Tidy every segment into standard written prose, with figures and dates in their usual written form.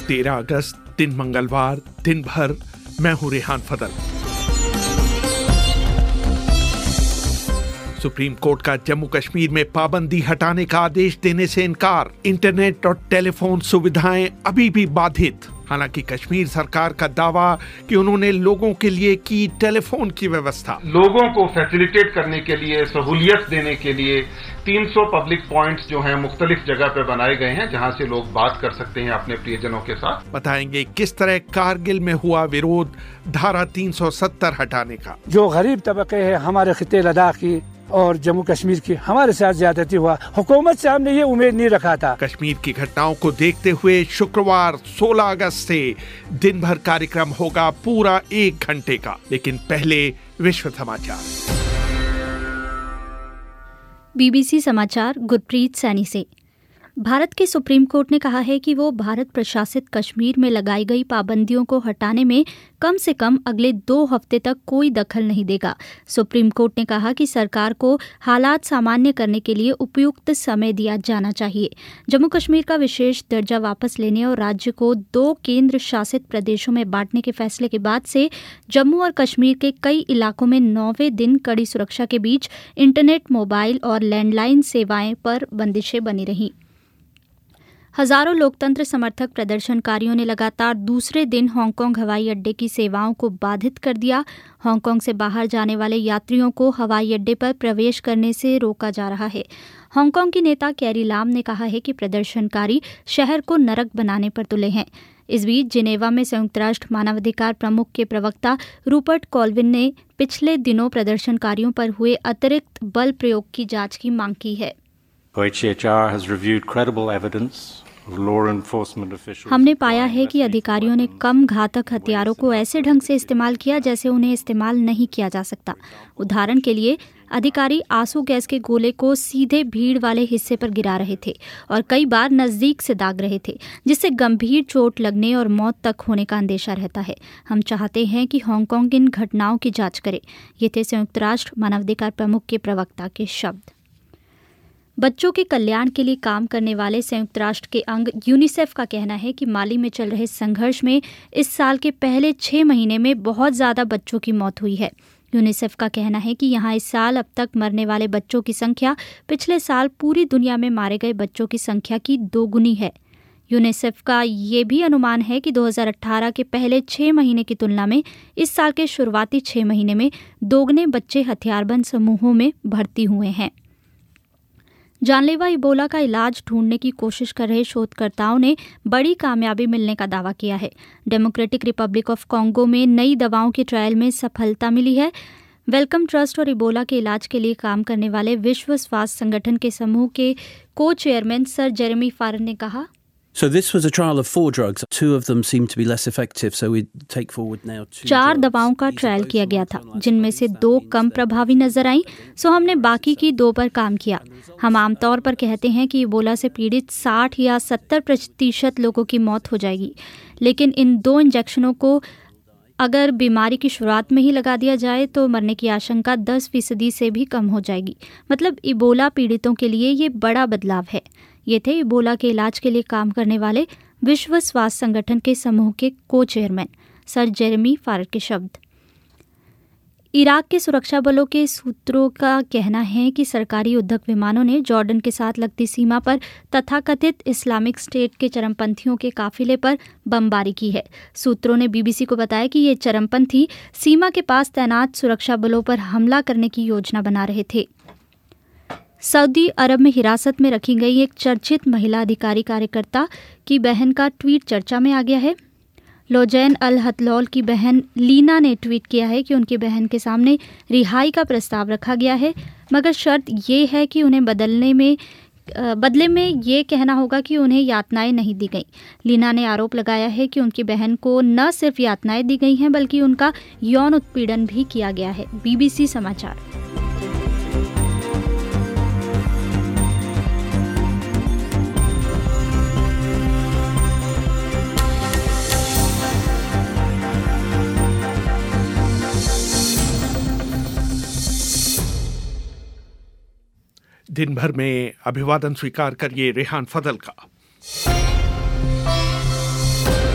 13 अगस्त, दिन मंगलवार, दिन भर। मैं हूं रेहान फदल। सुप्रीम कोर्ट का जम्मू कश्मीर में पाबंदी हटाने का आदेश देने से इनकार। इंटरनेट और टेलीफोन सुविधाएं अभी भी बाधित। हालांकि कश्मीर सरकार का दावा कि उन्होंने लोगों के लिए की टेलीफोन की व्यवस्था। लोगों को फैसिलिटेट करने के लिए, सहूलियत देने के लिए 300 पब्लिक पॉइंट्स जो हैं मुख्तलिफ जगह पे बनाए गए हैं, जहां से लोग बात कर सकते हैं अपने प्रियजनों के साथ। बताएंगे किस तरह कारगिल में हुआ विरोध धारा 370 हटाने का। जो गरीब तबके है हमारे खिते लद्दाख की और जम्मू कश्मीर की, हमारे साथ ज्यादती हुआ। हुकूमत से हमने ये उम्मीद नहीं रखा था। कश्मीर की घटनाओं को देखते हुए शुक्रवार 16 अगस्त से दिन भर कार्यक्रम होगा पूरा 1 घंटे का। लेकिन पहले विश्व समाचार। BBC समाचार गुरप्रीत सैनी से। भारत के सुप्रीम कोर्ट ने कहा है कि वो भारत प्रशासित कश्मीर में लगाई गई पाबंदियों को हटाने में कम से कम अगले 2 हफ्ते तक कोई दखल नहीं देगा। सुप्रीम कोर्ट ने कहा कि सरकार को हालात सामान्य करने के लिए उपयुक्त समय दिया जाना चाहिए। जम्मू कश्मीर का विशेष दर्जा वापस लेने और राज्य को 2 केंद्र शासित प्रदेशों में बांटने के फैसले के बाद से जम्मू और कश्मीर के कई इलाकों में 9वें दिन कड़ी सुरक्षा के बीच इंटरनेट, मोबाइल और लैंडलाइन सेवाएं पर बंदिशें बनी रहीं। हजारों लोकतंत्र समर्थक प्रदर्शनकारियों ने लगातार दूसरे दिन हांगकांग हवाई अड्डे की सेवाओं को बाधित कर दिया। हांगकांग से बाहर जाने वाले यात्रियों को हवाई अड्डे पर प्रवेश करने से रोका जा रहा है। हांगकांग की नेता कैरी लाम ने कहा है कि प्रदर्शनकारी शहर को नरक बनाने पर तुले हैं। इस बीच जिनेवा में संयुक्त राष्ट्र मानवाधिकार प्रमुख के प्रवक्ता रूपर्ट कोलविन ने पिछले दिनों प्रदर्शनकारियों पर हुए अतिरिक्त बल प्रयोग की जांच की मांग की है। OHCHR has reviewed credible evidence. हमने पाया है कि अधिकारियों ने कम घातक हथियारों को ऐसे ढंग से इस्तेमाल किया जैसे उन्हें इस्तेमाल नहीं किया जा सकता। उदाहरण के लिए, अधिकारी आंसू गैस के गोले को सीधे भीड़ वाले हिस्से पर गिरा रहे थे और कई बार नजदीक से दाग रहे थे, जिससे गंभीर चोट लगने और मौत तक होने का अंदेशा रहता है। हम चाहते हैं कि हांगकांग इन घटनाओं की जांच करे। ये थे संयुक्त राष्ट्र मानवाधिकार प्रमुख के प्रवक्ता के शब्द। बच्चों के कल्याण के लिए काम करने वाले संयुक्त राष्ट्र के अंग यूनिसेफ का कहना है कि माली में चल रहे संघर्ष में इस साल के पहले 6 महीने में बहुत ज़्यादा बच्चों की मौत हुई है। यूनिसेफ का कहना है कि यहाँ इस साल अब तक मरने वाले बच्चों की संख्या पिछले साल पूरी दुनिया में मारे गए बच्चों की संख्या की 2 गुनी है। यूनिसेफ का ये भी अनुमान है कि 2018 के पहले 6 महीने की तुलना में इस साल के शुरुआती 6 महीने में दोगुने बच्चे हथियारबंद समूहों में भर्ती हुए हैं। जानलेवा इबोला का इलाज ढूंढने की कोशिश कर रहे शोधकर्ताओं ने बड़ी कामयाबी मिलने का दावा किया है। डेमोक्रेटिक रिपब्लिक ऑफ कॉन्गो में नई दवाओं के ट्रायल में सफलता मिली है। वेलकम ट्रस्ट और इबोला के इलाज के लिए काम करने वाले विश्व स्वास्थ्य संगठन के समूह के को-चेयरमैन सर जेरेमी फारन ने कहा, So this was a trial of 4 drugs. 2 of them seemed to be less effective, so we take forward now 2 4 दवाओं का ट्रायल किया गया था, जिनमें से 2 कम प्रभावी नजर आईं, सो हमने बाकी की 2 पर काम किया। हम आमतौर पर कहते हैं कि इबोला से पीड़ित 60 या 70% लोगों की मौत हो जाएगी, लेकिन इन 2 इंजेक्शनों को अगर बीमारी की शुरुआत में ही लगा दिया जाए तो मरने की आशंका 10% से भी कम हो जाएगी। मतलब इबोला पीड़ितों के लिए ये बड़ा बदलाव है। ये थे इबोला के इलाज के लिए काम करने वाले विश्व स्वास्थ्य संगठन के समूह के को-चेयरमैन सर जेरेमी फारन के शब्द। इराक के सुरक्षा बलों के सूत्रों का कहना है कि सरकारी युद्धक विमानों ने जॉर्डन के साथ लगती सीमा पर तथाकथित इस्लामिक स्टेट के चरमपंथियों के काफिले पर बमबारी की है। सूत्रों ने BBC को बताया कि ये चरमपंथी सीमा के पास तैनात सुरक्षा बलों पर हमला करने की योजना बना रहे थे। सऊदी अरब में हिरासत में रखी गई एक चर्चित महिला अधिकारी कार्यकर्ता की बहन का ट्वीट चर्चा में आ गया है। लोजैन अल हतलौल की बहन लीना ने ट्वीट किया है कि उनकी बहन के सामने रिहाई का प्रस्ताव रखा गया है, मगर शर्त ये है कि उन्हें बदले में ये कहना होगा कि उन्हें यातनाएं नहीं दी गई। लीना ने आरोप लगाया है कि उनकी बहन को न सिर्फ यातनाएं दी गई हैं बल्कि उनका यौन उत्पीड़न भी किया गया है। BBC समाचार। दिन भर में अभिवादन स्वीकार करिए रेहान फदल का।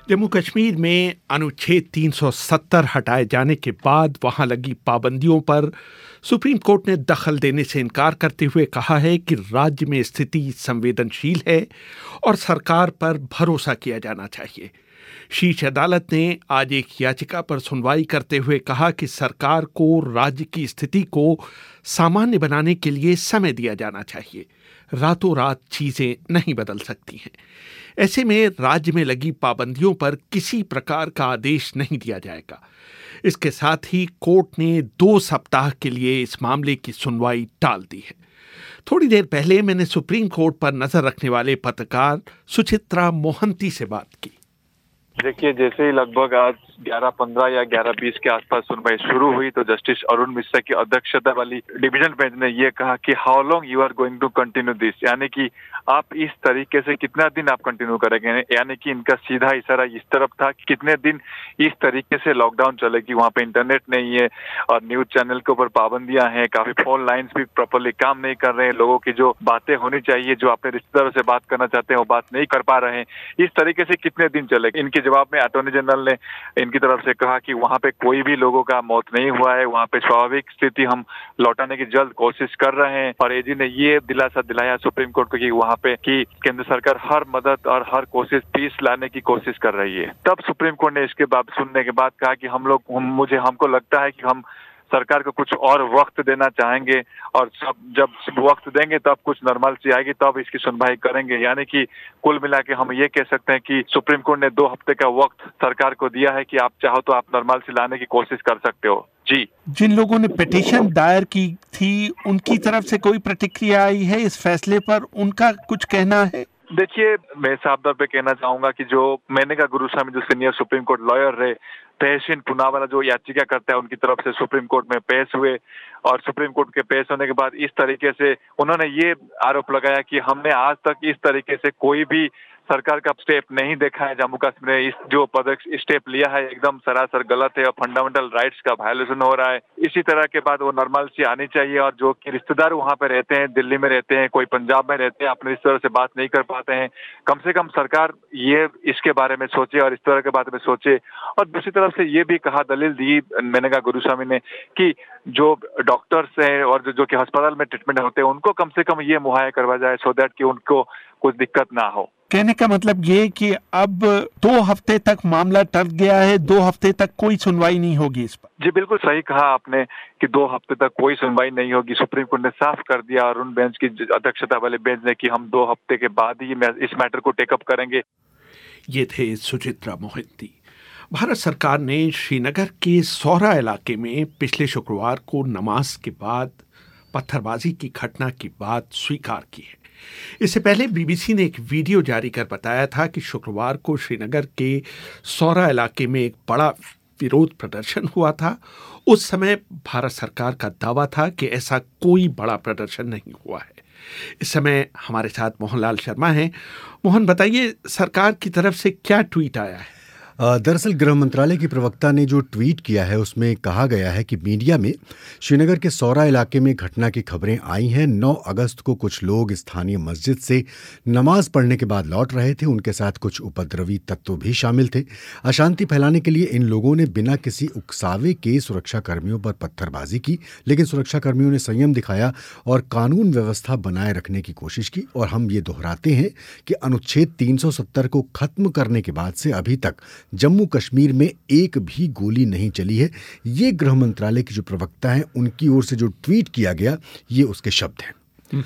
जम्मू कश्मीर में अनुच्छेद 370 हटाए जाने के बाद वहां लगी पाबंदियों पर सुप्रीम कोर्ट ने दखल देने से इनकार करते हुए कहा है कि राज्य में स्थिति संवेदनशील है और सरकार पर भरोसा किया जाना चाहिए। शीर्ष अदालत ने आज एक याचिका पर सुनवाई करते हुए कहा कि सरकार को राज्य की स्थिति को सामान्य बनाने के लिए समय दिया जाना चाहिए। रातों रात चीजें नहीं बदल सकती हैं। ऐसे में राज्य में लगी पाबंदियों पर किसी प्रकार का आदेश नहीं दिया जाएगा। इसके साथ ही कोर्ट ने 2 सप्ताह के लिए इस मामले की सुनवाई टाल दी है। थोड़ी देर पहले मैंने सुप्रीम कोर्ट पर नजर रखने वाले पत्रकार सुचित्रा मोहंती से बात की। देखिए, जैसे ही लगभग आज 11:15 या 11:20 के आसपास सुनवाई शुरू हुई तो जस्टिस अरुण मिश्रा की अध्यक्षता वाली डिवीजन बेंच ने ये कहा कि how long you are going to continue this, यानी कि आप इस तरीके से कितना दिन आप कंटिन्यू करेंगे। यानी कि इनका सीधा इशारा इस तरफ था कि कितने दिन इस तरीके से लॉकडाउन चलेगी। वहाँ पे इंटरनेट नहीं है और न्यूज चैनल के ऊपर पाबंदियां हैं, काफी फोन लाइन्स भी प्रॉपरली काम नहीं कर रहे हैं, लोगों की जो बातें होनी चाहिए, जो अपने रिश्तेदारों से बात करना चाहते हैं वो बात नहीं कर पा रहे हैं। इस तरीके से कितने दिन चलेगी। इनके जवाब में अटॉर्नी जनरल ने इनकी तरफ से कहा कि वहाँ पे कोई भी लोगों का मौत नहीं हुआ है, वहाँ पे स्वाभाविक स्थिति हम लौटाने की जल्द कोशिश कर रहे हैं। और एजी ने ये दिलासा दिलाया सुप्रीम कोर्ट को कि वहाँ पे कि केंद्र सरकार हर मदद और हर कोशिश पीस लाने की कोशिश कर रही है। तब सुप्रीम कोर्ट ने इसके बाद सुनने के बाद कहा कि हमको लगता है कि हम सरकार को कुछ और वक्त देना चाहेंगे और जब वक्त देंगे तब कुछ नॉर्मलसी आएगी, तब इसकी सुनवाई करेंगे। यानी कि कुल मिला के हम ये कह सकते हैं कि सुप्रीम कोर्ट ने 2 हफ्ते का वक्त सरकार को दिया है कि आप चाहो तो आप नॉर्मलसी लाने की कोशिश कर सकते हो। जी, जिन लोगों ने पिटीशन दायर की थी उनकी तरफ से कोई प्रतिक्रिया आई है इस फैसले पर, उनका कुछ कहना है? देखिए, मैं साफ तौर पे कहना चाहूंगा कि जो मेनका गुरुस्वामी जो सीनियर सुप्रीम कोर्ट लॉयर रहे, तहसीन पूनावाला जो याचिका करता है उनकी तरफ से सुप्रीम कोर्ट में पेश हुए और सुप्रीम कोर्ट के पेश होने के बाद इस तरीके से उन्होंने ये आरोप लगाया कि हमने आज तक इस तरीके से कोई भी सरकार का स्टेप नहीं देखा है। जम्मू कश्मीर ने इस जो स्टेप लिया है एकदम सरासर गलत है और फंडामेंटल राइट्स का वायलेशन हो रहा है। इसी तरह के बाद वो नॉर्मलसी आनी चाहिए और जो कि रिश्तेदार वहाँ पे रहते हैं, दिल्ली में रहते हैं, कोई पंजाब में रहते हैं, अपने रिश्तेदारों से बात नहीं कर पाते हैं, कम से कम सरकार ये इसके बारे में सोचे और इस तरह के बारे में सोचे। और दूसरी तरफ से ये भी कहा, दलील दी मेनका गुरुस्वामी ने कि जो डॉक्टर्स हैं और जो कि अस्पताल में ट्रीटमेंट होते हैं उनको कम से कम ये मुहैया करवा जाए सो दैट कि उनको कुछ दिक्कत ना हो। कहने का मतलब ये कि अब 2 हफ्ते तक मामला टल गया है, 2 हफ्ते तक कोई सुनवाई नहीं होगी इस पर। जी बिल्कुल सही कहा आपने कि 2 हफ्ते तक कोई सुनवाई नहीं होगी। सुप्रीम कोर्ट ने साफ कर दिया और उन बेंच की अध्यक्षता वाले बेंच ने कि हम 2 हफ्ते के बाद ही इस मैटर को टेकअप करेंगे। ये थे सुचित्रा मोहंती। भारत सरकार ने श्रीनगर के सौरा इलाके में पिछले शुक्रवार को नमाज के बाद पत्थरबाजी की घटना की बात स्वीकार की है। इससे पहले बीबीसी ने एक वीडियो जारी कर बताया था कि शुक्रवार को श्रीनगर के सौरा इलाके में एक बड़ा विरोध प्रदर्शन हुआ था। उस समय भारत सरकार का दावा था कि ऐसा कोई बड़ा प्रदर्शन नहीं हुआ है। इस समय हमारे साथ मोहनलाल शर्मा हैं। मोहन, बताइए सरकार की तरफ से क्या ट्वीट आया है? दरअसल गृह मंत्रालय की प्रवक्ता ने जो ट्वीट किया है उसमें कहा गया है कि मीडिया में श्रीनगर के सौरा इलाके में घटना की खबरें आई हैं। 9 अगस्त को कुछ लोग स्थानीय मस्जिद से नमाज पढ़ने के बाद लौट रहे थे। उनके साथ कुछ उपद्रवी तत्व भी शामिल थे। अशांति फैलाने के लिए इन लोगों ने बिना किसी उकसावे के सुरक्षा कर्मियों पर पत्थरबाजी की, लेकिन सुरक्षा कर्मियों ने संयम दिखाया और कानून व्यवस्था बनाए रखने की कोशिश की। और हम ये दोहराते हैं कि अनुच्छेद 370 को खत्म करने के बाद से अभी तक जम्मू कश्मीर में एक भी गोली नहीं चली है। ये गृह मंत्रालय की जो प्रवक्ता हैं उनकी ओर से जो ट्वीट किया गया, ये उसके शब्द हैं।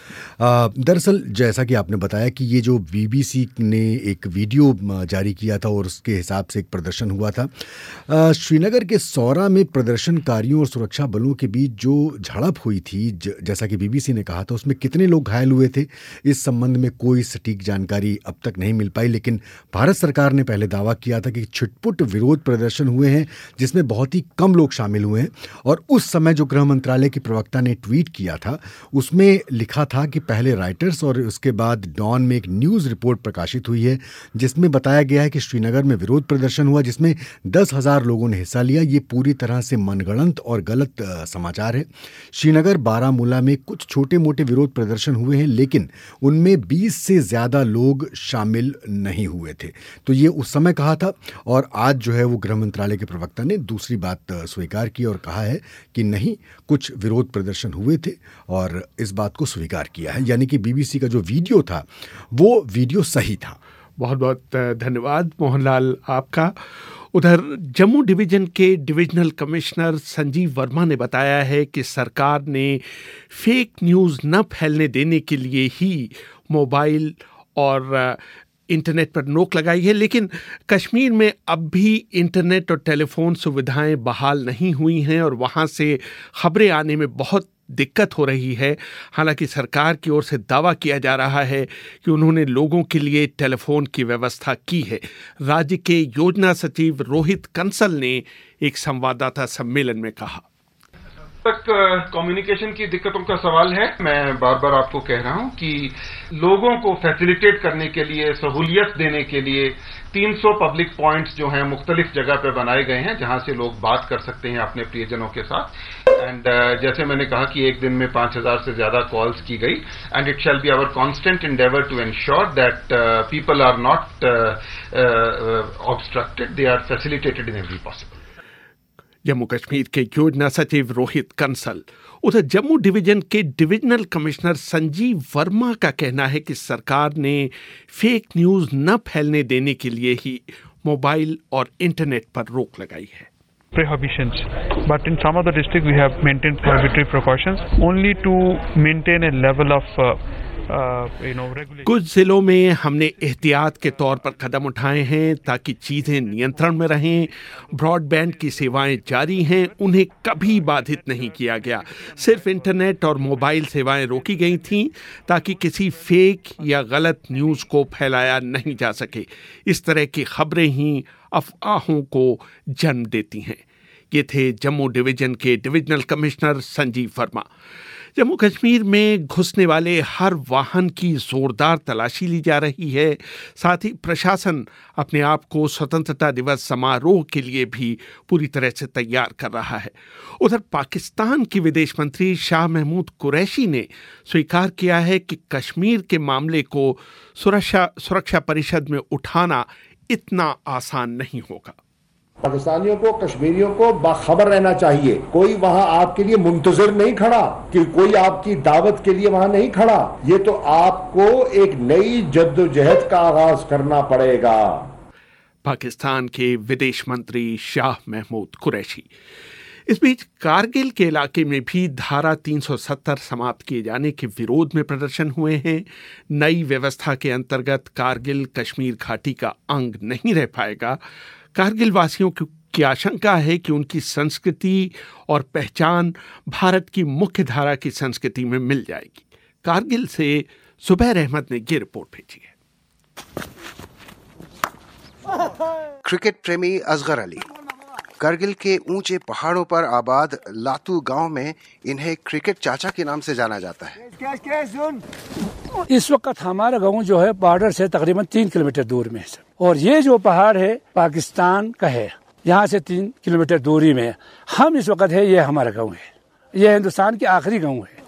दरअसल जैसा कि आपने बताया कि ये जो बीबीसी ने एक वीडियो जारी किया था और उसके हिसाब से एक प्रदर्शन हुआ था श्रीनगर के सौरा में प्रदर्शनकारियों और सुरक्षा बलों के बीच जो झड़प हुई थी, जैसा कि बीबीसी ने कहा था, उसमें कितने लोग घायल हुए थे इस संबंध में कोई सटीक जानकारी अब तक नहीं मिल पाई। लेकिन भारत सरकार ने पहले दावा किया था कि छिटपुट विरोध प्रदर्शन हुए हैं जिसमें बहुत ही कम लोग शामिल हुए हैं। और उस समय जो गृह मंत्रालय की प्रवक्ता ने ट्वीट किया था उसमें लिखा देखा था कि पहले राइटर्स और उसके बाद डॉन में एक न्यूज़ रिपोर्ट प्रकाशित हुई है जिसमें बताया गया है कि श्रीनगर में विरोध प्रदर्शन हुआ जिसमें 10,000 लोगों ने हिस्सा लिया। ये पूरी तरह से मनगढ़ंत और गलत समाचार है। श्रीनगर बारामूला में कुछ छोटे मोटे विरोध प्रदर्शन हुए हैं लेकिन उनमें 20 से ज़्यादा लोग शामिल नहीं हुए थे। तो ये उस समय कहा था और आज जो है वो गृह मंत्रालय के प्रवक्ता ने दूसरी बात स्वीकार की और कहा है कि नहीं, कुछ विरोध प्रदर्शन हुए थे और इस बात को स्वीकार किया है। यानी कि बीबीसी का जो वीडियो था वो वीडियो सही था। बहुत बहुत धन्यवाद मोहनलाल आपका। उधर जम्मू डिवीजन के डिविजनल कमिश्नर संजीव वर्मा ने बताया है कि सरकार ने फेक न्यूज़ न फैलने देने के लिए ही मोबाइल और इंटरनेट पर रोक लगाई है, लेकिन कश्मीर में अब भी इंटरनेट और टेलीफोन सुविधाएं बहाल नहीं हुई हैं और वहां से खबरें आने में बहुत दिक्कत हो रही है। हालांकि सरकार की ओर से दावा किया जा रहा है कि उन्होंने लोगों के लिए टेलीफोन की व्यवस्था की है। राज्य के योजना सचिव रोहित कंसल ने एक संवाददाता सम्मेलन में कहा, तक कम्युनिकेशन की दिक्कतों का सवाल है। मैं बार बार आपको कह रहा हूं कि लोगों को फैसिलिटेट करने के लिए, सहूलियत देने के लिए 300 पब्लिक पॉइंट्स जो हैं मुख्तलिफ जगह पे बनाए गए हैं जहां से लोग बात कर सकते हैं अपने प्रियजनों के साथ। एंड जैसे मैंने कहा कि एक दिन में 5,000 से ज्यादा कॉल्स की गई। And it shall be our constant endeavour to ensure that people are not obstructed, they are facilitated in every possible. Jammu Kashmir के योजना सचिव रोहित कंसल। उधर जम्मू डिवीजन के डिविजनल कमिश्नर संजीव वर्मा का कहना है कि सरकार ने फेक न्यूज़ न फैलने देने के लिए ही मोबाइल और इंटरनेट पर रोक लगाई है। Prohibitions, but in some of the districts we have maintained prohibitory precautions only to maintain a level of regulation. कुछ जिलों में हमने एहतियात के तौर पर कदम उठाए हैं ताकि चीजें नियंत्रण में रहें। ब्रॉडबैंड की सेवाएं जारी हैं, उन्हें कभी बाधित नहीं किया गया। सिर्फ इंटरनेट और मोबाइल सेवाएं रोकी गई थीं ताकि किसी फेक या गलत न्यूज़ को फैलाया नहीं जा सके। इस तरह की खबरें ही अफवाहों को जन्म देती हैं। ये थे जम्मू डिवीजन के डिविजनल कमिश्नर संजीव वर्मा। जम्मू कश्मीर में घुसने वाले हर वाहन की जोरदार तलाशी ली जा रही है। साथ ही प्रशासन अपने आप को स्वतंत्रता दिवस समारोह के लिए भी पूरी तरह से तैयार कर रहा है। उधर पाकिस्तान की विदेश मंत्री शाह महमूद कुरैशी ने स्वीकार किया है कि कश्मीर के मामले को सुरक्षा परिषद में उठाना इतना आसान नहीं होगा। पाकिस्तानियों को, कश्मीरियों को बाखबर रहना चाहिए। कोई वहां आपके लिए मुंतजर नहीं खड़ा, कि कोई आपकी दावत के लिए वहां नहीं खड़ा। ये तो आपको एक नई जद्दोजहद का आगाज करना पड़ेगा। पाकिस्तान के विदेश मंत्री शाह महमूद कुरैशी। इस बीच कारगिल के इलाके में भी धारा 370 समाप्त किए जाने के विरोध में प्रदर्शन हुए हैं। नई व्यवस्था के अंतर्गत कारगिल कश्मीर घाटी का अंग नहीं रह पाएगा। कारगिल वासियों की आशंका है कि उनकी संस्कृति और पहचान भारत की मुख्य धारा की संस्कृति में मिल जाएगी। कारगिल से जुबैर अहमद ने ये रिपोर्ट भेजी है। क्रिकेट प्रेमी असगर अली। कारगिल के ऊंचे पहाड़ों पर आबाद लातू गांव में इन्हें क्रिकेट चाचा के नाम से जाना जाता है। इस वक्त हमारा गांव जो है बॉर्डर से तकरीबन 3 किलोमीटर दूर में है और ये जो पहाड़ है पाकिस्तान का है, यहाँ से 3 किलोमीटर दूरी में हम इस वक्त है। ये हमारा गांव है, ये हिंदुस्तान के आखिरी गांव है।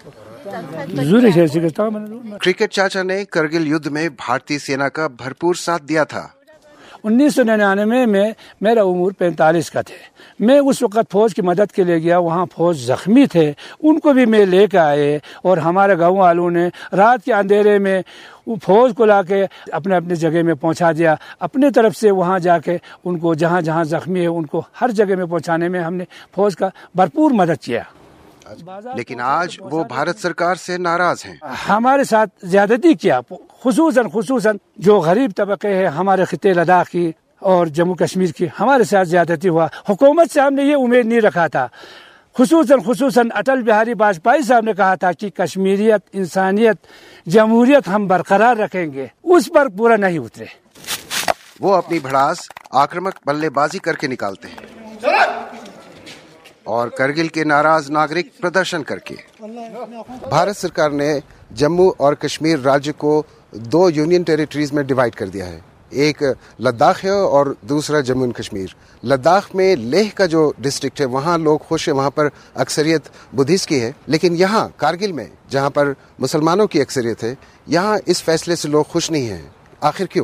क्रिकेट चाचा ने करगिल युद्ध में भारतीय सेना का भरपूर साथ दिया था। 1999 में मेरा उम्र 45 का थे। मैं उस वक्त फौज की मदद के लिए गया, वहाँ फौज जख्मी थे, उनको भी मैं लेकर आए और हमारे गाँव वालों ने रात के अंधेरे में फौज को लाके अपने अपने जगह में पहुँचा दिया। अपने तरफ से वहाँ जाके उनको जहाँ जहाँ जख्मी है उनको हर जगह में पहुँचाने में हमने फौज का भरपूर मदद किया। लेकिन आज वो भारत सरकार से नाराज हैं। हमारे साथ ज्यादती किया, खुसूसन जो गरीब तबके हैं हमारे खिते लद्दाख की और जम्मू कश्मीर की, हमारे साथ ज्यादती हुआ। हुकूमत से हमने ये उम्मीद नहीं रखा था। खुसूसन अटल बिहारी वाजपेयी साहब ने कहा था कि कश्मीरियत, इंसानियत, जमहूरियत हम बरकरार रखेंगे, उस पर पूरा नहीं उतरे। वो अपनी भड़ास आक्रामक बल्लेबाजी करके निकालते हैं और करगिल के नाराज नागरिक प्रदर्शन करके। भारत सरकार ने जम्मू और कश्मीर राज्य को 2 यूनियन टेरिटरीज में डिवाइड कर दिया है। एक लद्दाख है और दूसरा जम्मू एंड कश्मीर। लद्दाख में लेह का जो डिस्ट्रिक्ट है वहाँ लोग खुश है, वहाँ पर अक्सरियत बुद्धिस्ट की है, लेकिन यहाँ कारगिल में जहाँ पर मुसलमानों की अक्सरियत है, यहाँ इस फैसले से लोग खुश नहीं हैं। आखिर क्यों?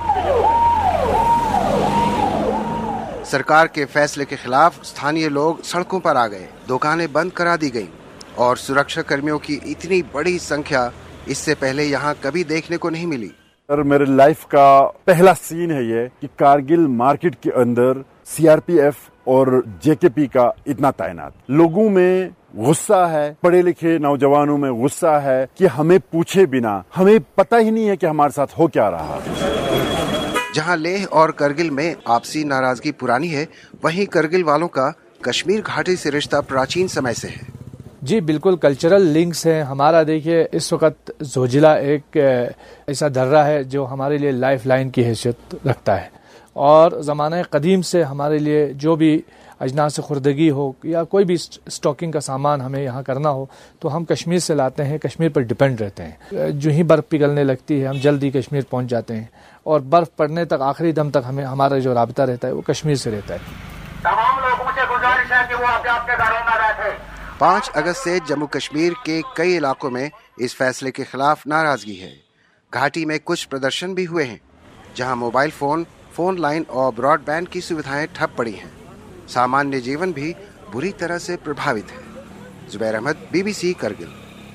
सरकार के फैसले के खिलाफ स्थानीय लोग सड़कों पर आ गए, दुकानें बंद करा दी गई और सुरक्षा कर्मियों की इतनी बड़ी संख्या इससे पहले यहाँ कभी देखने को नहीं मिली। सर, मेरे लाइफ का पहला सीन है ये कि कारगिल मार्केट के अंदर सीआरपीएफ और जेकेपी का इतना तैनात। लोगों में गुस्सा है, पढ़े लिखे नौजवानों में गुस्सा है कि हमें पूछे बिना हमें पता ही नहीं है कि हमारे साथ हो क्या रहा है। जहां लेह और करगिल में आपसी नाराजगी पुरानी है, वहीं करगिल वालों का कश्मीर घाटी से रिश्ता प्राचीन समय से है। जी बिल्कुल, कल्चरल लिंक्स हैं हमारा। देखिए, इस वक्त जोजिला एक ऐसा दर्रा है जो हमारे लिए लाइफ लाइन की हैसियत रखता है और ज़माने कदीम से हमारे लिए जो भी अजनास खुर्दगी हो या कोई भी स्टॉकिंग का सामान हमें यहाँ करना हो तो हम कश्मीर से लाते हैं, कश्मीर पर डिपेंड रहते हैं। जो ही बर्फ़ पिघलने लगती है हम जल्दी कश्मीर पहुँच जाते हैं और बर्फ़ पड़ने तक आखिरी दम तक हमें हमारा जो राब्ता रहता है वो कश्मीर से रहता है। तमाम लोगों से गुजारिश है कि वो अपने घरों में बैठे। 5 अगस्त से जम्मू कश्मीर के कई इलाकों में इस फैसले के खिलाफ नाराजगी है। घाटी में कुछ प्रदर्शन भी हुए हैं जहां मोबाइल फोन लाइन और ब्रॉडबैंड की सुविधाएं ठप पड़ी हैं। सामान्य जीवन भी बुरी तरह से प्रभावित है। जुबैर अहमद, BBC करगिल।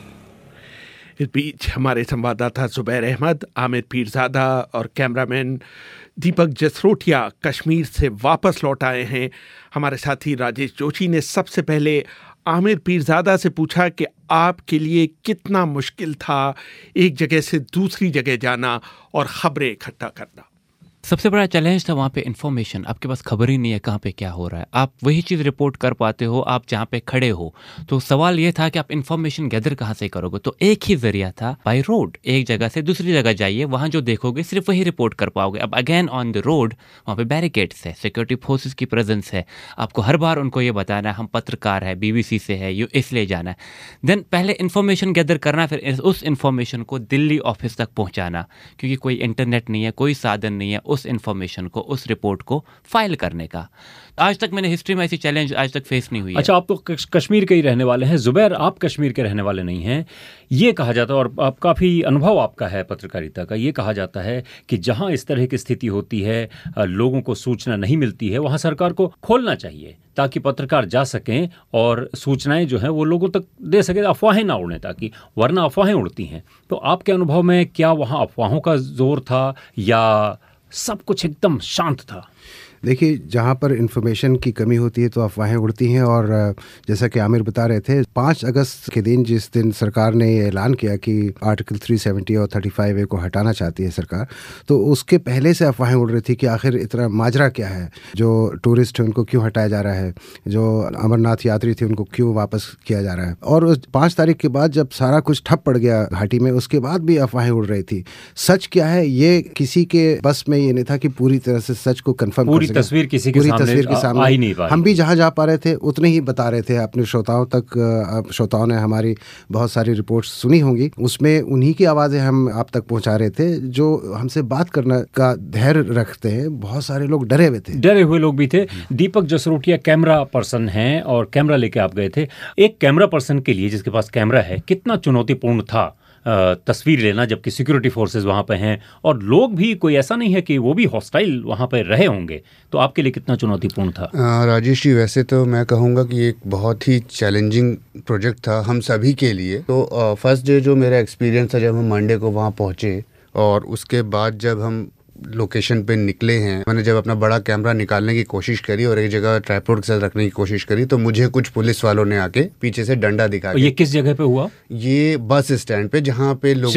इस बीच हमारे संवाददाता जुबैर अहमद, आमिर पीरजादा और कैमरामैन दीपक जसरोटिया कश्मीर से वापस लौट आए हैं। हमारे साथी राजेश जोशी ने सबसे पहले आमिर पीरजादा से पूछा कि आपके लिए कितना मुश्किल था एक जगह से दूसरी जगह जाना और खबरें इकट्ठा करना। सबसे बड़ा चैलेंज था वहाँ पे इन्फॉर्मेशन। आपके पास खबर ही नहीं है कहाँ पे क्या हो रहा है। आप वही चीज़ रिपोर्ट कर पाते हो आप जहाँ पे खड़े हो। तो सवाल ये था कि आप इन्फॉर्मेशन गैदर कहाँ से करोगे। तो एक ही जरिया था, बाय रोड। एक जगह से दूसरी जगह जाइए, वहाँ जो देखोगे सिर्फ वही रिपोर्ट कर पाओगे। अब अगेन ऑन द रोड वहाँ पे बैरिकेड्स है, सिक्योरिटी फोर्सेस की प्रेजेंस है। आपको हर बार उनको ये बताना है हम पत्रकार है, BBC से है, इसलिए जाना है। देन पहले इन्फॉर्मेशन गैदर करना, फिर उस इन्फॉर्मेशन को दिल्ली ऑफिस तक पहुँचाना, क्योंकि कोई इंटरनेट नहीं है, कोई साधन नहीं है उस इन्फॉर्मेशन को, उस रिपोर्ट को फाइल करने का। आज तक मैंने हिस्ट्री में ऐसी चैलेंज आज तक फेस नहीं हुई है। अच्छा, आप तो कश्मीर के ही रहने वाले हैं। जुबैर, आप कश्मीर के रहने वाले नहीं हैं। ये कहा जाता है, और आप काफ़ी अनुभव आपका है पत्रकारिता का, ये कहा जाता है कि जहां इस तरह की स्थिति होती है, लोगों को सूचना नहीं मिलती है, वहां सरकार को खोलना चाहिए ताकि पत्रकार जा सकें और सूचनाएं जो हैं वो लोगों तक दे सकें, अफवाहें ना उड़ें, ताकि वरना अफवाहें उड़ती हैं। तो आपके अनुभव में क्या वहाँ अफवाहों का जोर था या सब कुछ एकदम शांत था? देखिए, जहाँ पर इन्फॉर्मेशन की कमी होती है तो अफवाहें उड़ती हैं। और जैसा कि आमिर बता रहे थे, 5 अगस्त के दिन जिस दिन सरकार ने ऐलान किया कि आर्टिकल 370 और 35A को हटाना चाहती है सरकार, तो उसके पहले से अफवाहें उड़ रही थी कि आखिर इतना माजरा क्या है, जो टूरिस्ट हैं उनको क्यों हटाया जा रहा है, जो अमरनाथ यात्री थे उनको क्यों वापस किया जा रहा है। और 5 तारीख के बाद जब सारा कुछ ठप पड़ गया घाटी में, उसके बाद भी अफवाहें उड़ रही थी। सच क्या है ये किसी के बस में ये नहीं था कि पूरी तरह से सच को कन्फर्म तस्वीर किसी के सामने आ ही नहीं पाई। हम भी जहाँ जा पा रहे थे उतने ही बता रहे थे अपने श्रोताओं तक। श्रोताओं ने हमारी बहुत सारी रिपोर्ट्स सुनी होंगी, उसमें उन्हीं की आवाज़ें हम आप तक पहुँचा रहे थे जो हमसे बात करने का धैर्य रखते हैं। बहुत सारे लोग डरे हुए लोग भी थे। दीपक जसरोटिया कैमरा पर्सन हैं और कैमरा लेके आप गए थे। एक कैमरा पर्सन के लिए जिसके पास कैमरा है, कितना चुनौतीपूर्ण था तस्वीर लेना, जबकि सिक्योरिटी फोर्सेस वहाँ पे हैं और लोग भी कोई ऐसा नहीं है कि वो भी हॉस्टाइल वहाँ पे रहे होंगे। तो आपके लिए कितना चुनौतीपूर्ण था? राजेश जी, वैसे तो मैं कहूँगा कि एक बहुत ही चैलेंजिंग प्रोजेक्ट था हम सभी के लिए। तो फर्स्ट डे जो मेरा एक्सपीरियंस था, जब हम मंडे को वहाँ पहुँचे और उसके बाद जब हम लोकेशन पे निकले हैं, मैंने जब अपना बड़ा कैमरा निकालने की कोशिश करी और एक जगह ट्राइपॉड के साथ रखने की कोशिश करी, तो मुझे कुछ पुलिस वालों ने आके पीछे से डंडा दिखा। ये किस जगह पे हुआ? ये बस स्टैंड पे, जहाँ पे लोगों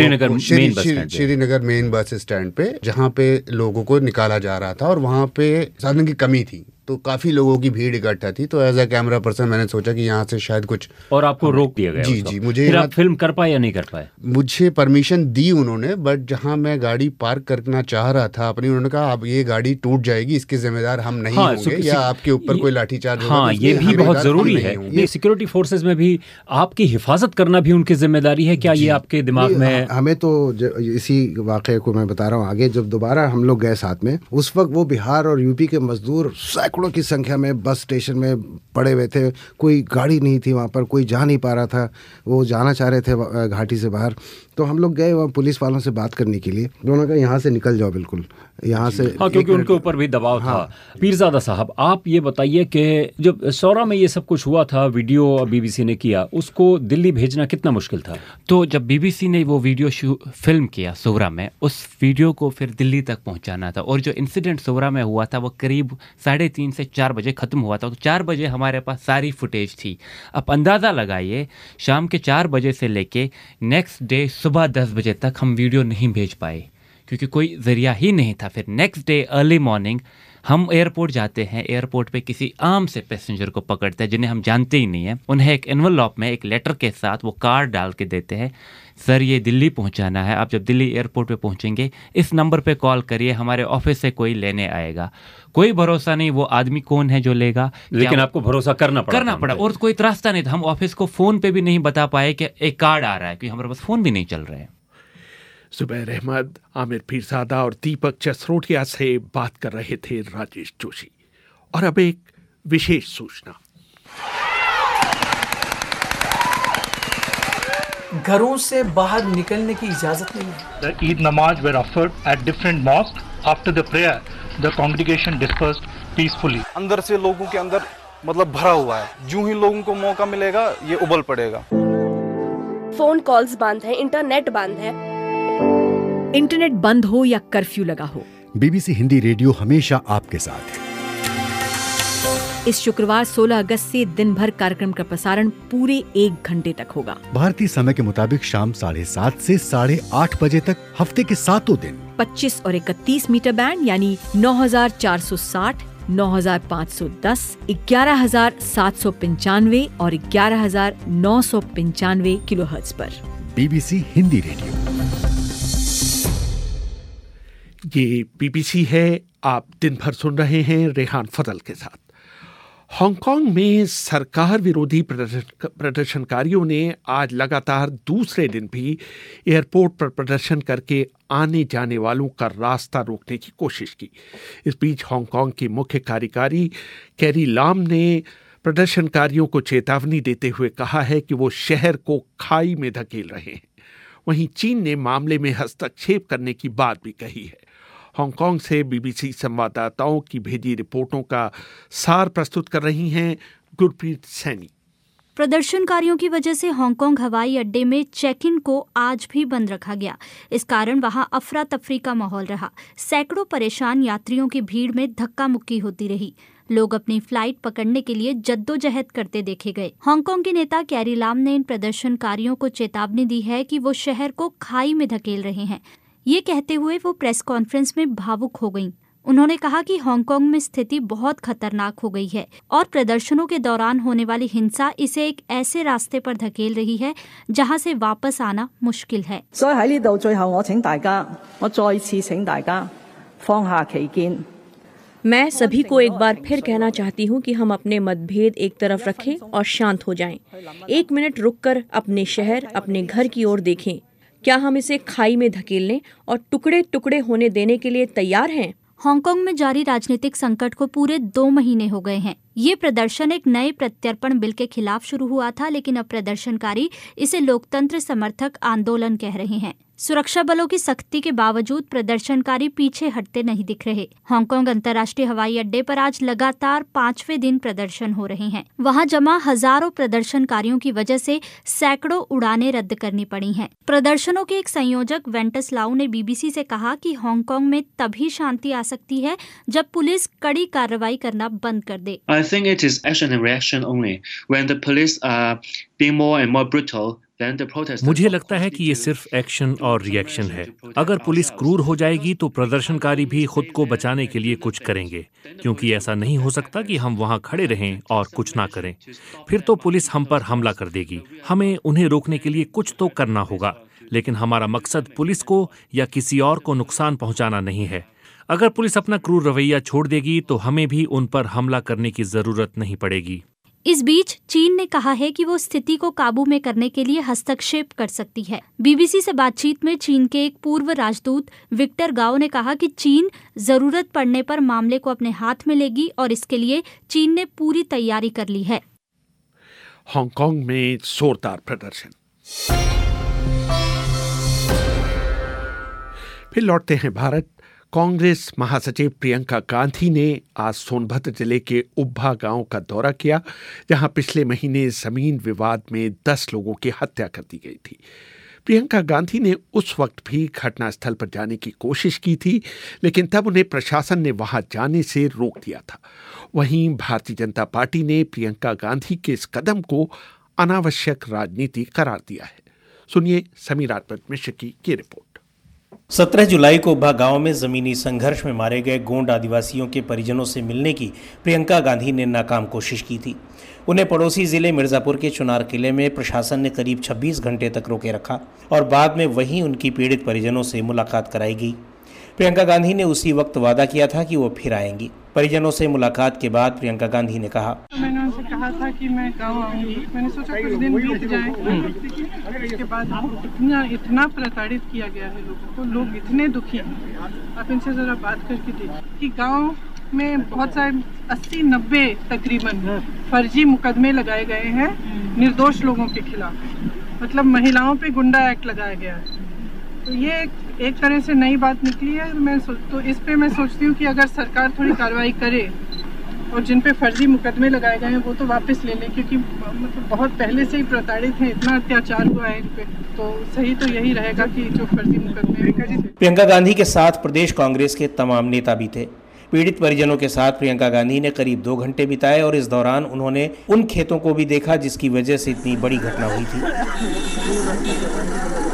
श्रीनगर मेन बस स्टैंड पे, जहाँ पे लोगों को निकाला जा रहा था और वहाँ पे साधन की कमी थी। तो काफ़ी लोगों की भीड़ इकट्ठा थी, तो एज अ कैमरा पर्सन मैंने सोचा कि यहाँ से शायद कुछ, और आपको रोक दिया गया। जी मुझे, फिर आप फिल्म कर पाए या नहीं कर पाए? मुझे परमिशन दी उन्होंने, बट जहाँ मैं गाड़ी पार्क करना चाह रहा था अपनी, उन्होंने कहा अब ये गाड़ी टूट जाएगी, इसके जिम्मेदार हम नहीं होंगे, या आपके ऊपर कोई लाठीचार्ज होगा। हाँ, ये भी बहुत जरूरी है। ये सिक्योरिटी फोर्सेज में भी आपकी हिफाजत करना भी उनकी जिम्मेदारी है क्या? ये आपके दिमाग में? हमें तो इसी वाकये को मैं बता रहा हूँ आगे, जब दोबारा हम लोग गए साथ में, उस वक्त वो बिहार और यूपी के मजदूर सैकड़ों की संख्या में बस स्टेशन में पड़े हुए थे, कोई गाड़ी नहीं थी वहाँ पर, कोई जा नहीं पा रहा था, वो जाना चाह रहे थे घाटी से बाहर। तो हम लोग गए वहाँ पुलिस वालों से बात करने के लिए, उन्होंने कहा यहाँ से निकल जाओ, बिल्कुल यहाँ से। हाँ, क्योंकि उनके ऊपर भी दबाव था। पीरजादा साहब, आप ये बताइए कि जब सौरा में ये सब कुछ हुआ था, वीडियो बीबीसी ने किया, उसको दिल्ली भेजना कितना मुश्किल था? तो जब बीबीसी ने वो वीडियो फिल्म किया सौरा में, उस वीडियो को फिर दिल्ली तक पहुंचाना था, और जो इंसिडेंट सौरा में हुआ था वो करीब 3:30 से 4 बजे ख़त्म हुआ था। तो 4 बजे हमारे पास सारी फुटेज थी। अब अंदाज़ा लगाइए, शाम के 4 बजे से लेके नेक्स्ट डे सुबह 10 बजे तक हम वीडियो नहीं भेज पाए, क्योंकि कोई ज़रिया ही नहीं था। फिर नेक्स्ट डे अर्ली मॉर्निंग हम एयरपोर्ट जाते हैं, एयरपोर्ट पे किसी आम से पैसेंजर को पकड़ते हैं जिन्हें हम जानते ही नहीं हैं, उन्हें एक एनवलप में एक लेटर के साथ वो कार्ड डाल के देते हैं, सर ये दिल्ली पहुंचाना है, आप जब दिल्ली एयरपोर्ट पे पहुंचेंगे इस नंबर पे कॉल करिए, हमारे ऑफिस से कोई लेने आएगा। कोई भरोसा नहीं वो आदमी कौन है जो लेगा, लेकिन आपको भरोसा करना पड़ा और कोई रास्ता नहीं था। हम ऑफिस को फ़ोन पे भी नहीं बता पाए कि एक कार्ड आ रहा है, क्योंकि हमारे पास फ़ोन भी नहीं चल रहा है। जुबैर अहमद, आमिर पीरजादा और दीपक जसरोटिया से बात कर रहे थे राजेश जोशी। और अब एक विशेष सूचना। घरों से बाहर निकलने की इजाजत नहीं है। The Eid Namaz were offered at different mosques. After the prayer, the congregation dispersed peacefully. अंदर से लोगों के अंदर मतलब भरा हुआ है, जो ही लोगों को मौका मिलेगा ये उबल पड़ेगा। फोन कॉल्स बंद है, इंटरनेट बंद है। इंटरनेट बंद हो या कर्फ्यू लगा हो, बीबीसी हिंदी रेडियो हमेशा आपके साथ है। इस शुक्रवार 16 अगस्त से दिन भर कार्यक्रम का प्रसारण पूरे 1 घंटे तक होगा। भारतीय समय के मुताबिक शाम 7:30 से 8:30 बजे तक, हफ्ते के 7 दिन। 25 और 31 मीटर बैंड यानी 9460, 9510, 11795 और 11995 किलोहर्ट्ज पर। BBC Hindi radio. ये बीबीसी है, आप दिन भर सुन रहे हैं रेहान फजल के साथ। हांगकांग में सरकार विरोधी प्रदर्शनकारियों ने आज लगातार दूसरे दिन भी एयरपोर्ट पर प्रदर्शन करके आने जाने वालों का रास्ता रोकने की कोशिश की। इस बीच हांगकांग की मुख्य कार्यकारी कैरी लाम ने प्रदर्शनकारियों को चेतावनी देते हुए कहा है कि वो शहर को खाई में धकेल रहे हैं। वहीं चीन ने मामले में हस्तक्षेप करने की बात भी कही है। हांगकांग से बीबीसी संवाददाताओं की भेजी रिपोर्टों का सार प्रस्तुत कर रही हैं गुरप्रीत सैनी। प्रदर्शनकारियों की वजह से हांगकांग हवाई अड्डे में चेक इन को आज भी बंद रखा गया। इस कारण वहां अफरा तफरी का माहौल रहा। सैकड़ों परेशान यात्रियों की भीड़ में धक्का मुक्की होती रही। लोग अपनी फ्लाइट पकड़ने के लिए जद्दोजहद करते देखे गए। हांगकांग के नेता कैरी लाम ने इन प्रदर्शनकारियों को चेतावनी दी है कि वो शहर को खाई में धकेल रहे हैं। ये कहते हुए वो प्रेस कॉन्फ्रेंस में भावुक हो गईं। उन्होंने कहा कि हांगकांग में स्थिति बहुत खतरनाक हो गई है और प्रदर्शनों के दौरान होने वाली हिंसा इसे एक ऐसे रास्ते पर धकेल रही है जहां से वापस आना मुश्किल है। मैं सभी को एक बार फिर कहना चाहती हूँ कि हम अपने मतभेद एक तरफ रखें और शांत हो जाएं। 1 मिनट रुककर अपने शहर, अपने घर की ओर देखें। क्या हम इसे खाई में धकेलने और टुकड़े टुकड़े होने देने के लिए तैयार हैं? हांगकांग में जारी राजनीतिक संकट को पूरे 2 महीने हो गए हैं। ये प्रदर्शन एक नए प्रत्यर्पण बिल के खिलाफ शुरू हुआ था, लेकिन अब प्रदर्शनकारी इसे लोकतंत्र समर्थक आंदोलन कह रहे हैं। सुरक्षा बलों की सख्ती के बावजूद प्रदर्शनकारी पीछे हटते नहीं दिख रहे। हांगकांग अंतर्राष्ट्रीय हवाई अड्डे पर आज लगातार 5वें दिन प्रदर्शन हो रहे हैं। वहां जमा हजारों प्रदर्शनकारियों की वजह से सैकड़ों उड़ानें रद्द करनी पड़ी हैं। प्रदर्शनों के एक संयोजक वेंटस लाउ ने बीबीसी से कहा कि हांगकांग में तभी शांति आ सकती है जब पुलिस कड़ी कार्रवाई करना बंद कर दे। I think it is action and reaction only. When the police are being more and more brutal, मुझे लगता है कि ये सिर्फ एक्शन और रिएक्शन है। अगर पुलिस क्रूर हो जाएगी तो प्रदर्शनकारी भी खुद को बचाने के लिए कुछ करेंगे, क्योंकि ऐसा नहीं हो सकता कि हम वहां खड़े रहें और कुछ ना करें। फिर तो पुलिस हम पर हमला कर देगी। हमें उन्हें रोकने के लिए कुछ तो करना होगा, लेकिन हमारा मकसद पुलिस को या किसी और को नुकसान पहुंचाना नहीं है। अगर पुलिस अपना क्रूर रवैया छोड़ देगी तो हमें भी उन पर हमला करने की जरूरत नहीं पड़ेगी। इस बीच चीन ने कहा है कि वो स्थिति को काबू में करने के लिए हस्तक्षेप कर सकती है। बीबीसी से बातचीत में चीन के एक पूर्व राजदूत विक्टर गाओ ने कहा कि चीन जरूरत पड़ने पर मामले को अपने हाथ में लेगी और इसके लिए चीन ने पूरी तैयारी कर ली है। हांगकांग में जोरदार प्रदर्शन। फिर लौटते हैं भारत। कांग्रेस महासचिव प्रियंका गांधी ने आज सोनभद्र जिले के उब्भा गांव का दौरा किया, जहां पिछले महीने जमीन विवाद में 10 लोगों की हत्या कर दी गई थी। प्रियंका गांधी ने उस वक्त भी घटनास्थल पर जाने की कोशिश की थी, लेकिन तब उन्हें प्रशासन ने वहां जाने से रोक दिया था। वहीं भारतीय जनता पार्टी ने प्रियंका गांधी के इस कदम को अनावश्यक राजनीति करार दिया है। सुनिए समीर मिश्र की रिपोर्ट। 17 जुलाई को उब्भा गांव में जमीनी संघर्ष में मारे गए गोंड आदिवासियों के परिजनों से मिलने की प्रियंका गांधी ने नाकाम कोशिश की थी। उन्हें पड़ोसी जिले मिर्जापुर के चुनार किले में प्रशासन ने करीब 26 घंटे तक रोके रखा और बाद में वहीं उनकी पीड़ित परिजनों से मुलाकात कराई गई। प्रियंका गांधी ने उसी वक्त वादा किया था कि वो फिर आएंगी। परिजनों से मुलाकात के बाद प्रियंका गांधी ने कहा, मैंने उनसे कहा था कि मैं गाँव आऊंगी। मैंने सोचा कुछ दिन बीत जाए। इसके बाद इतना प्रताड़ित किया गया है लोगों को, लोग इतने दुखी हैं। आप इनसे जरा बात करके देखिए कि गाँव में बहुत सारे 80-90 तकरीबन फर्जी मुकदमे लगाए गए हैं निर्दोष लोगों के खिलाफ। मतलब महिलाओं पे गुंडा एक्ट लगाया गया है। तो ये एक तरह से नई बात निकली है। तो इस पे मैं सोचती हूँ कि अगर सरकार थोड़ी कार्रवाई करे और जिन पे फर्जी मुकदमे लगाए गए हैं वो तो वापस ले लें, क्योंकि मतलब बहुत पहले से ही प्रताड़ित हैं, इतना अत्याचार हुआ है इन पे। तो सही तो यही रहेगा कि जो फर्जी मुकदमे। प्रियंका गांधी के साथ प्रदेश कांग्रेस के तमाम नेता भी थे। पीड़ित परिजनों के साथ प्रियंका गांधी ने करीब 2 घंटे बिताए और इस दौरान उन्होंने उन खेतों को भी देखा जिसकी वजह से इतनी बड़ी घटना हुई थी।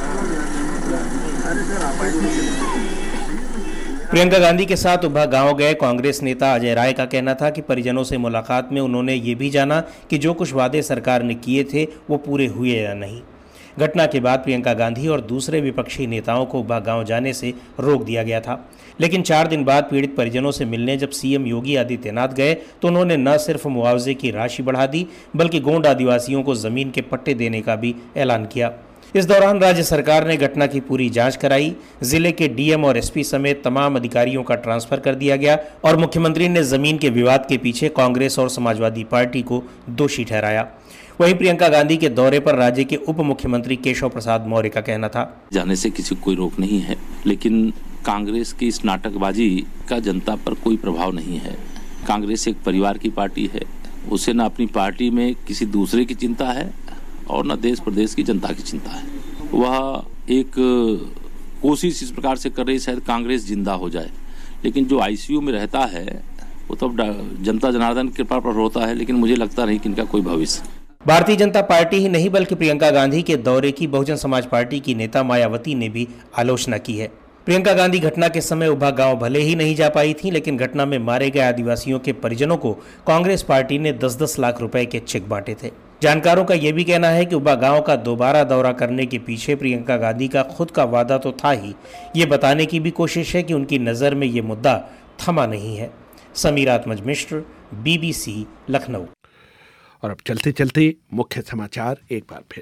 प्रियंका गांधी के साथ उब्भा गांव गए कांग्रेस नेता अजय राय का कहना था कि परिजनों से मुलाकात में उन्होंने ये भी जाना कि जो कुछ वादे सरकार ने किए थे वो पूरे हुए या नहीं। घटना के बाद प्रियंका गांधी और दूसरे विपक्षी नेताओं को उब्भा गांव जाने से रोक दिया गया था, लेकिन 4 दिन बाद पीड़ित परिजनों से मिलने जब सीएम योगी आदित्यनाथ गए तो उन्होंने न सिर्फ मुआवजे की राशि बढ़ा दी बल्कि गोंड आदिवासियों को जमीन के पट्टे देने का भी ऐलान किया। इस दौरान राज्य सरकार ने घटना की पूरी जांच कराई। जिले के डीएम और एसपी समेत तमाम अधिकारियों का ट्रांसफर कर दिया गया और मुख्यमंत्री ने जमीन के विवाद के पीछे कांग्रेस और समाजवादी पार्टी को दोषी ठहराया। वहीं प्रियंका गांधी के दौरे पर राज्य के उप मुख्यमंत्री केशव प्रसाद मौर्य का कहना था, जाने से किसी को कोई रोक नहीं है, लेकिन कांग्रेस की इस नाटकबाजी का जनता पर कोई प्रभाव नहीं है। कांग्रेस एक परिवार की पार्टी है, उसे न अपनी पार्टी में किसी दूसरे की चिंता है और न देश प्रदेश की जनता की चिंता है। वह एक कोशिश इस प्रकार से कर रही शायद कांग्रेस जिंदा हो जाए, लेकिन जो आईसीयू में रहता है वो तो जनता जनार्दन की कृपा पर होता है, लेकिन मुझे लगता नहीं कि इनका कोई भविष्य। भारतीय जनता पार्टी ही नहीं बल्कि प्रियंका गांधी के दौरे की बहुजन समाज पार्टी की नेता मायावती ने भी आलोचना की है। प्रियंका गांधी घटना के समय उब्भा गांव भले ही नहीं जा पाई थी, लेकिन घटना में मारे गए आदिवासियों के परिजनों को कांग्रेस पार्टी ने 10-10 लाख रुपए के चेक बांटे थे। जानकारों का यह भी कहना है कि उब्भा गांव का दोबारा दौरा करने के पीछे प्रियंका गांधी का खुद का वादा तो था ही, ये बताने की भी कोशिश है कि उनकी नज़र में ये मुद्दा थमा नहीं है। समीर मिश्र, बीबीसी, लखनऊ। और अब चलते चलते मुख्य समाचार एक बार फिर।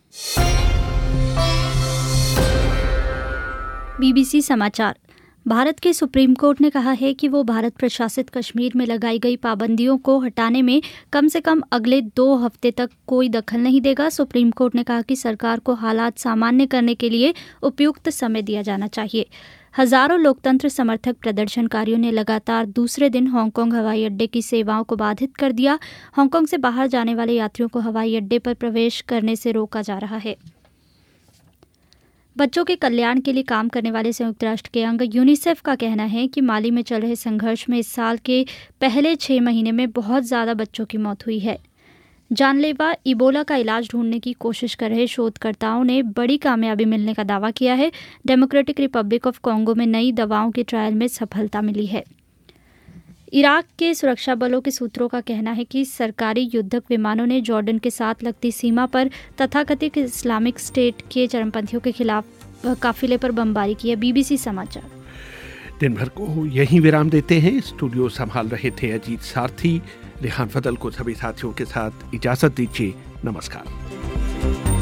बीबीसी समाचार। भारत के सुप्रीम कोर्ट ने कहा है कि वो भारत प्रशासित कश्मीर में लगाई गई पाबंदियों को हटाने में कम से कम अगले 2 हफ्ते तक कोई दखल नहीं देगा। सुप्रीम कोर्ट ने कहा कि सरकार को हालात सामान्य करने के लिए उपयुक्त समय दिया जाना चाहिए। हजारों लोकतंत्र समर्थक प्रदर्शनकारियों ने लगातार दूसरे दिन हांगकांग हवाई अड्डे की सेवाओं को बाधित कर दिया। हांगकांग से बाहर जाने वाले यात्रियों को हवाई अड्डे पर प्रवेश करने से रोका जा रहा है। बच्चों के कल्याण के लिए काम करने वाले संयुक्त राष्ट्र के अंग यूनिसेफ का कहना है कि माली में चल रहे संघर्ष में इस साल के पहले 6 महीने में बहुत ज़्यादा बच्चों की मौत हुई है। जानलेवा इबोला का इलाज ढूंढने की कोशिश कर रहे शोधकर्ताओं ने बड़ी कामयाबी मिलने का दावा किया है। डेमोक्रेटिक रिपब्लिक ऑफ कॉन्गो में नई दवाओं के ट्रायल में सफलता मिली है। इराक के सुरक्षा बलों के सूत्रों का कहना है कि सरकारी युद्धक विमानों ने जॉर्डन के साथ लगती सीमा पर तथाकथित इस्लामिक स्टेट के चरमपंथियों के खिलाफ काफिले पर बमबारी की है। BBC समाचार। दिन भर को यहीं विराम देते हैं। स्टूडियो संभाल रहे थे अजीत सारथी। रेहान फदल को सभी साथियों के साथ इजाजत दीजिए। नमस्कार।